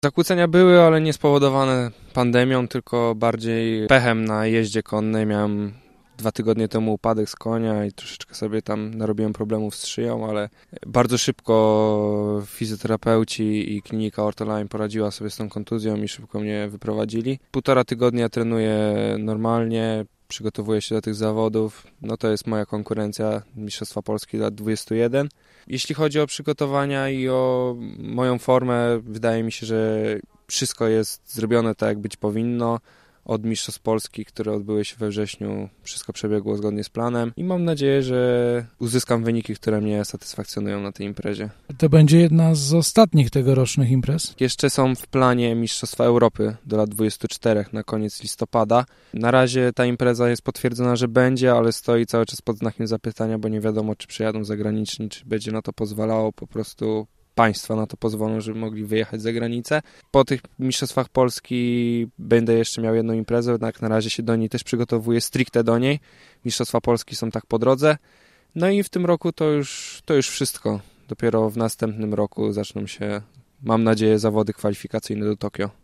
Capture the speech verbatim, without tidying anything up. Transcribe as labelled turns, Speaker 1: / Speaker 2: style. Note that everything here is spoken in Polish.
Speaker 1: Zakłócenia były, ale nie spowodowane pandemią, tylko bardziej pechem na jeździe konnej. Miałem dwa tygodnie temu upadek z konia i troszeczkę sobie tam narobiłem problemów z szyją, ale bardzo szybko fizjoterapeuci i klinika Ortoline poradziła sobie z tą kontuzją i szybko mnie wyprowadzili. Półtora tygodnia trenuję normalnie, przygotowuję się do tych zawodów. No to jest moja konkurencja Mistrzostwa Polski lat dwudziestu jeden. Jeśli chodzi o przygotowania i o moją formę, wydaje mi się, że wszystko jest zrobione tak, jak być powinno. Od Mistrzostw Polski, które odbyły się we wrześniu, wszystko przebiegło zgodnie z planem i mam nadzieję, że uzyskam wyniki, które mnie satysfakcjonują na tej imprezie.
Speaker 2: To będzie jedna z ostatnich tegorocznych imprez?
Speaker 1: Jeszcze są w planie Mistrzostwa Europy do lat dwudziestu czterech na koniec listopada. Na razie ta impreza jest potwierdzona, że będzie, ale stoi cały czas pod znakiem zapytania, bo nie wiadomo, czy przyjadą zagraniczni, czy będzie na to pozwalało po prostu państwa na to pozwolą, żeby mogli wyjechać za granicę. Po tych Mistrzostwach Polski będę jeszcze miał jedną imprezę, jednak na razie się do niej też przygotowuję, stricte do niej. Mistrzostwa Polski są tak po drodze. No i w tym roku to już, to już wszystko. Dopiero w następnym roku zaczną się, mam nadzieję, zawody kwalifikacyjne do Tokio.